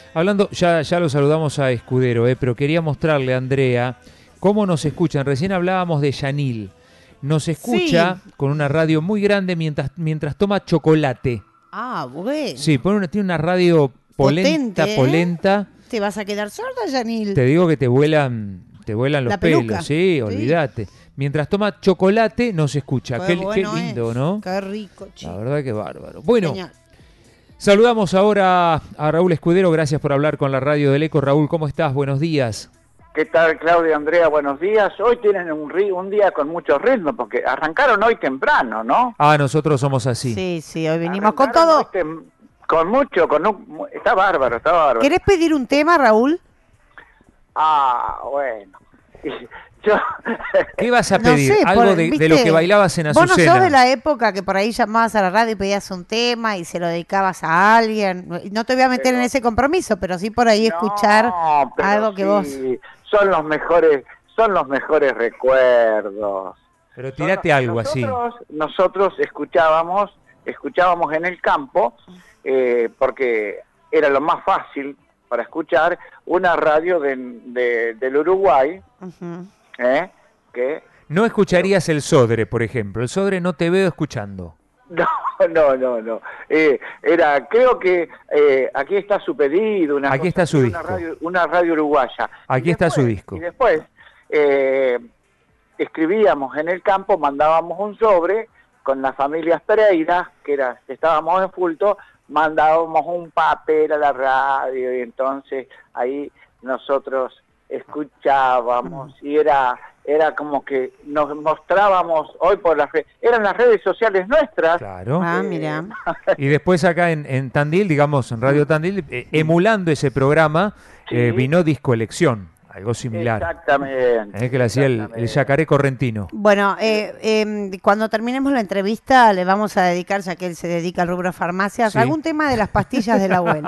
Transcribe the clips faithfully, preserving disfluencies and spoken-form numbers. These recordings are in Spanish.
Hablando, ya, ya lo saludamos a Escudero, eh, pero quería mostrarle a Andrea cómo nos escuchan. Recién hablábamos de Yanil. Nos escucha Sí. con una radio muy grande mientras, mientras toma chocolate. Ah, bueno. Sí, pone una, tiene una radio polenta, Potente, ¿eh? polenta. ¿Te vas a quedar sorda, Yanil? Te digo que te vuelan, te vuelan los La pelos, peluca. sí, Sí. olvídate. Mientras toma chocolate nos escucha. Qué Qué, qué bueno lindo, es. ¿no? Qué rico, chico. La verdad que bárbaro. Bueno, Genial. saludamos ahora a Raúl Escudero. Gracias por hablar con la radio del Eco. Raúl, ¿cómo estás? Buenos días. ¿Qué tal, Claudia, Andrea? Buenos días. Hoy tienen un, ri- un día con mucho ritmo, porque arrancaron hoy temprano, ¿no? Ah, nosotros somos así. Sí, sí, hoy venimos con Arrancaron todo. hoy tem- con mucho, con un... Está bárbaro, está bárbaro. ¿Querés pedir un tema, Raúl? Ah, bueno. Yo... ¿Qué vas a No pedir? sé, Algo por- de, de ¿viste? lo que bailabas en Vos no Azucena. sos de la época que por ahí llamabas a la radio y pedías un tema y se lo dedicabas a alguien. No te voy a meter Pero- en ese compromiso, pero sí por ahí escuchar No, pero algo que sí, vos... Son los mejores, son los mejores recuerdos. Pero tirate algo así. nosotros, Nosotros escuchábamos, escuchábamos en el campo, eh, porque era lo más fácil para escuchar, una radio de, de- del Uruguay, Ujú. ¿eh? que No escucharías el Sodre, por ejemplo. El Sodre no te veo escuchando. no, no, no, no. Eh, era, creo que eh, aquí está su pedido, una Aquí cosa está su así, disco. una radio, una radio uruguaya. Aquí Y está su después- disco. Y después eh, escribíamos en el campo, mandábamos un sobre con las familias Pereira, que era, que estábamos en Fulto, mandábamos un papel a la radio y entonces ahí nosotros escuchábamos y era era como que nos mostrábamos hoy por las redes, eran las redes sociales nuestras. Claro. Ah, Eh, mira. Y después acá en, en Tandil, digamos, en Radio Tandil, eh, emulando ese programa, Sí. eh, vino Disco Elección, algo similar. Exactamente. Eh, que le hacía el, el exactamente. yacaré correntino. Bueno, eh, eh, cuando terminemos la entrevista le vamos a dedicar, ya que él se dedica al rubro farmacias, Sí. algún tema de las pastillas del abuelo.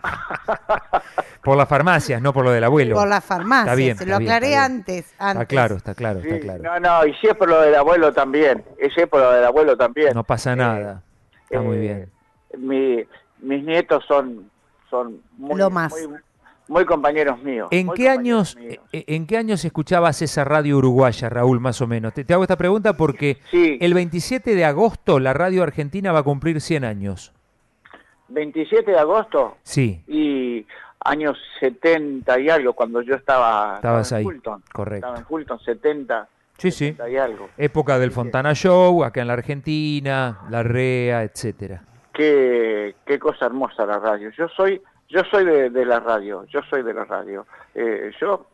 Por las farmacias, no por lo del abuelo. Por las farmacias, Está bien, se está lo bien, aclaré está bien. antes, antes. Está claro, está claro, Sí, está claro. No, no, y si es por lo del abuelo también, y si es por lo del abuelo también. No pasa nada. Está muy Eh, bien. Mi, mis nietos son, son muy, Lo más. muy, muy compañeros míos. ¿En muy qué compañeros años míos. eh, en qué años escuchabas esa radio uruguaya, Raúl, más o menos? Te, te hago esta pregunta porque Sí. el veintisiete de agosto la radio argentina va a cumplir cien años. veintisiete de agosto Sí, y años setenta y algo, cuando yo estaba, estabas estaba ahí. en Fulton. Correcto. Estaba en Fulton, setenta, Sí, sí. setenta y algo. Época del Fontana Show, acá en la Argentina, la REA, etcétera. Qué, qué cosa hermosa la radio. Yo soy yo soy de, de la radio, yo soy de la radio. Eh, yo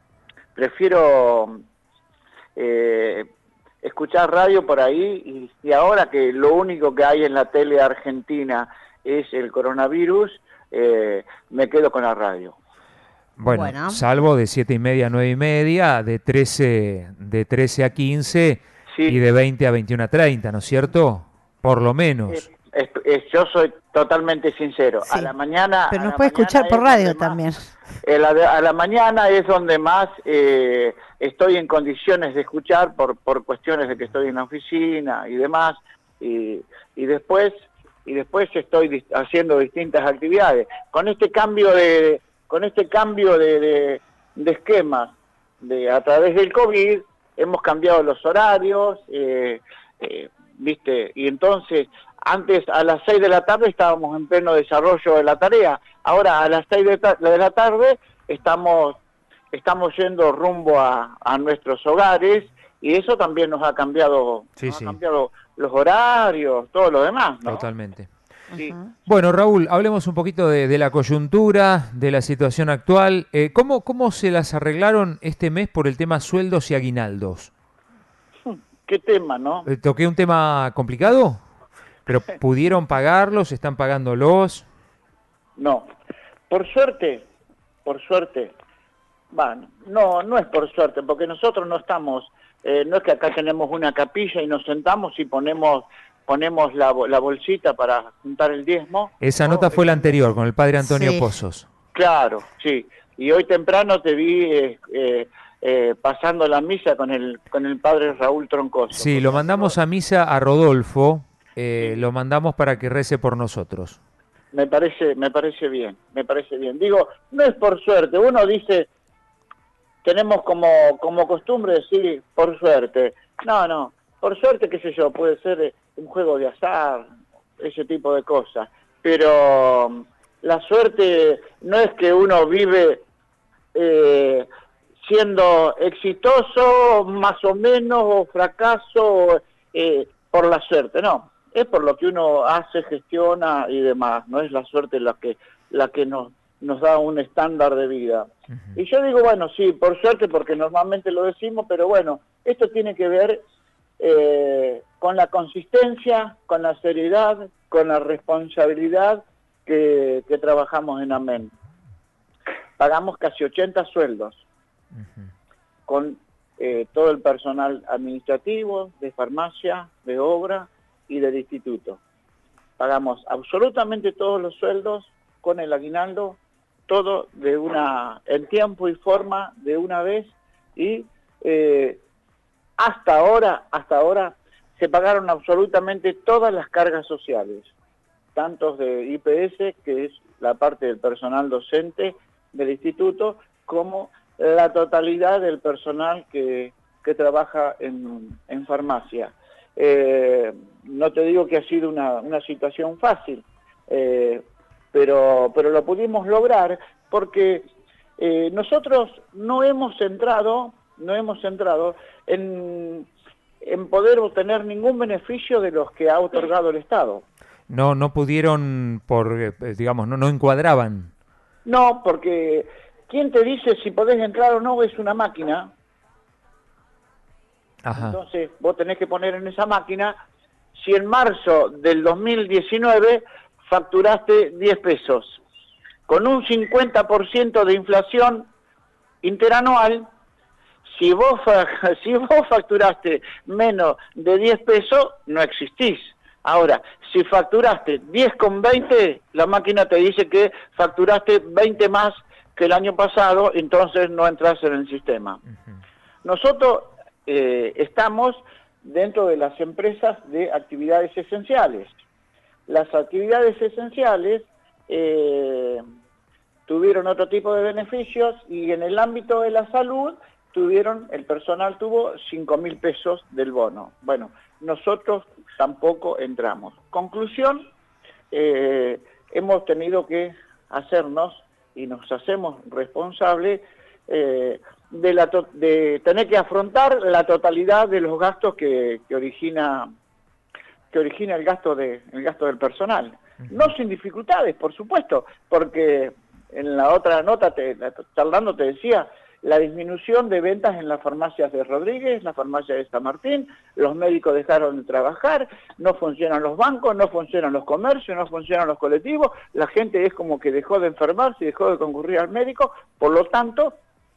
prefiero eh, escuchar radio por ahí y, y ahora que lo único que hay en la tele argentina es el coronavirus, eh, me quedo con la radio. Bueno, Bueno. salvo de siete y media a nueve y media, de trece, de trece a quince Sí. y de veinte a veintiuno a treinta, ¿no es cierto? Por lo menos. Es- es- es- yo soy totalmente sincero. Sí. A la mañana... Pero a nos la puede mañana escuchar por es radio donde más- también. Eh, la de- a la mañana es donde más eh, estoy en condiciones de escuchar por, por cuestiones de que estoy en la oficina y demás, y, y después y después estoy dis- haciendo distintas actividades. Con este cambio de con este cambio de, de, de esquema de, a través del COVID, hemos cambiado los horarios, eh, eh, ¿viste? Y entonces, antes a las seis de la tarde estábamos en pleno desarrollo de la tarea, ahora a las seis de, ta- de la tarde estamos, estamos yendo rumbo a, a nuestros hogares y eso también nos ha cambiado, Sí, nos sí. ha cambiado los horarios, todo lo demás, ¿no? Totalmente. Sí. Ujú. Bueno, Raúl, hablemos un poquito de, de la coyuntura, de la situación actual. Eh, ¿cómo, ¿Cómo se las arreglaron este mes por el tema sueldos y aguinaldos? ¿Qué tema, no? Eh, ¿Toqué un tema complicado? ¿Pero pudieron pagarlos? ¿Están pagándolos? No. Por suerte, por suerte, bueno, no, no es por suerte, porque nosotros no estamos, eh, no es que acá tenemos una capilla y nos sentamos y ponemos ponemos la, bo- la bolsita para juntar el diezmo. Esa No, nota fue la anterior, con el padre Antonio Sí. Pozos. Claro, sí. Y hoy temprano te vi eh, eh, eh, pasando la misa con el con el padre Raúl Troncoso. Sí, lo mandamos a misa a Rodolfo, eh, lo mandamos para que rece por nosotros. me parece, me parece bien, me parece bien. Digo, no es por suerte, uno dice, tenemos como, como costumbre decir por suerte. No, no, por suerte, qué sé yo, puede ser un juego de azar, ese tipo de cosas. Pero la suerte no es que uno vive eh, siendo exitoso, más o menos, o fracaso, eh, por la suerte, no. Es por lo que uno hace, gestiona y demás. No es la suerte la que, la que nos, nos da un estándar de vida. Uh-huh. Y yo digo, bueno, sí, por suerte, porque normalmente lo decimos, pero bueno, esto tiene que ver eh, con la consistencia, con la seriedad, con la responsabilidad que, que trabajamos en AMEN. Pagamos casi ochenta sueldos, uh-huh. con eh, todo el personal administrativo, de farmacia, de obra y del instituto. Pagamos absolutamente todos los sueldos con el aguinaldo, todo de una, en tiempo y forma, de una vez, y eh, hasta ahora, hasta ahora se pagaron absolutamente todas las cargas sociales, tanto de I P S, que es la parte del personal docente del instituto, como la totalidad del personal que, que trabaja en, en farmacia. Eh, no te digo que ha sido una, una situación fácil, eh, pero, pero lo pudimos lograr porque eh, nosotros no hemos centrado, no hemos centrado en, en poder obtener ningún beneficio de los que ha otorgado el Estado. No, no pudieron, por digamos, no, no encuadraban. No, porque ¿quién te dice si podés entrar o no? Es una máquina. Ajá. Entonces vos tenés que poner en esa máquina, si en marzo del dos mil diecinueve facturaste diez pesos, con un cincuenta por ciento de inflación interanual, si vos, si vos facturaste menos de diez pesos, no existís. Ahora, si facturaste diez con veinte, la máquina te dice que facturaste veinte más que el año pasado, entonces no entras en el sistema. Uh-huh. Nosotros eh, estamos dentro de las empresas de actividades esenciales. Las actividades esenciales eh, tuvieron otro tipo de beneficios y en el ámbito de la salud tuvieron, el personal tuvo cinco mil pesos del bono. Bueno, nosotros tampoco entramos. Conclusión, eh, hemos tenido que hacernos y nos hacemos responsables eh, de, la to de tener que afrontar la totalidad de los gastos que, que origina que origina el gasto de el gasto del personal. Uh-huh. No sin dificultades, por supuesto, porque en la otra nota, te, charlando te decía, la disminución de ventas en las farmacias de Rodríguez, la farmacia de San Martín, los médicos dejaron de trabajar, no funcionan los bancos, no funcionan los comercios, no funcionan los colectivos, la gente es como que dejó de enfermarse y dejó de concurrir al médico, por lo tanto,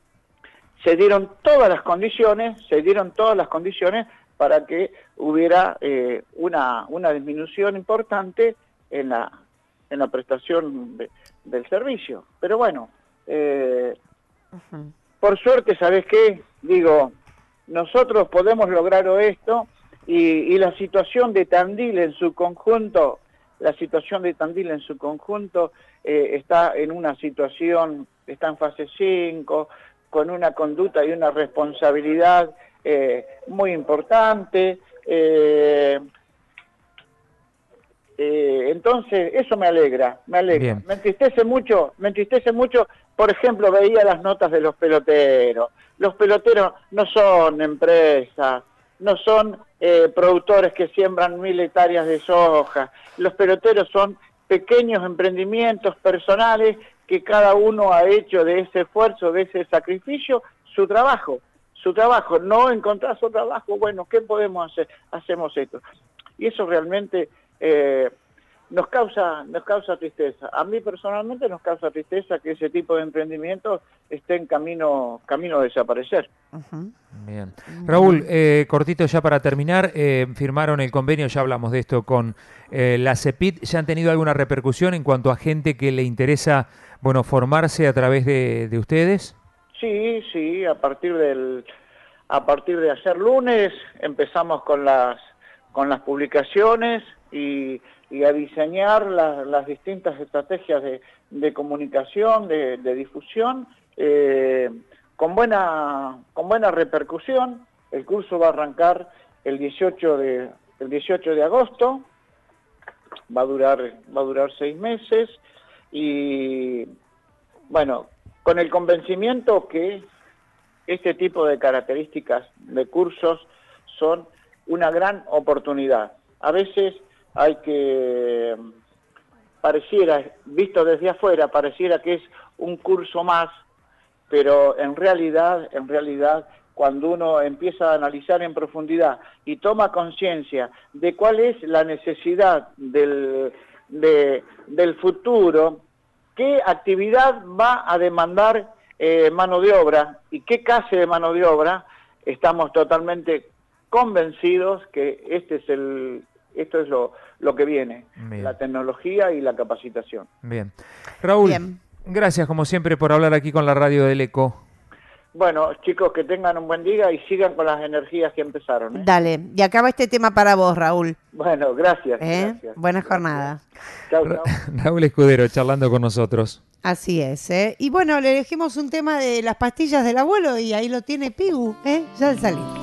se dieron todas las condiciones, se dieron todas las condiciones para que hubiera eh, una, una disminución importante en la, en la prestación de, del servicio. Pero bueno, eh, uh-huh. por suerte, ¿sabés qué? Digo, nosotros podemos lograr esto y, y la situación de Tandil en su conjunto, la situación de Tandil en su conjunto eh, está en una situación, está en fase cinco, con una conducta y una responsabilidad eh, muy importante. Eh, eh, entonces, eso me alegra, me alegra. Bien. Me entristece mucho, me entristece mucho. Por ejemplo, veía las notas de los peloteros. Los peloteros no son empresas, no son eh, productores que siembran mil hectáreas de soja. Los peloteros son pequeños emprendimientos personales que cada uno ha hecho de ese esfuerzo, de ese sacrificio, su trabajo. Su trabajo. No encontrás su trabajo, bueno, ¿qué podemos hacer? Hacemos esto. Y eso realmente eh, nos causa, nos causa tristeza. A mí personalmente nos causa tristeza que ese tipo de emprendimientos esté en camino, camino a desaparecer. Uh-huh. Bien. Raúl, eh, cortito ya para terminar, eh, firmaron el convenio, ya hablamos de esto con eh, la CEPIT, ¿ya han tenido alguna repercusión en cuanto a gente que le interesa, bueno, formarse a través de, de ustedes? Sí, sí, a partir del, a partir de ayer lunes empezamos con las, con las publicaciones y y a diseñar la, las distintas estrategias de, de comunicación, de, de difusión, eh, con buena, con buena repercusión. El curso va a arrancar el dieciocho de, el dieciocho de agosto, va a durar, va a durar seis meses, y bueno, con el convencimiento que este tipo de características de cursos son una gran oportunidad. A veces hay que, pareciera, visto desde afuera, pareciera que es un curso más, pero en realidad, en realidad, cuando uno empieza a analizar en profundidad y toma conciencia de cuál es la necesidad del, de, del futuro, qué actividad va a demandar eh, mano de obra y qué clase de mano de obra, estamos totalmente convencidos que este es el, esto es lo, lo que viene, Bien. La tecnología y la capacitación. Bien. Raúl, Bien. Gracias como siempre por hablar aquí con la radio del Eco. Bueno, chicos, que tengan un buen día y sigan con las energías que empezaron. ¿eh? Dale, y acaba este tema para vos, Raúl. Bueno, gracias. ¿Eh? gracias Buena gracias. jornada. Chau, chau. Raúl Escudero charlando con nosotros. Así es, ¿eh? Y bueno, le elegimos un tema de las pastillas del abuelo y ahí lo tiene Pigu, ¿eh? Ya al salir.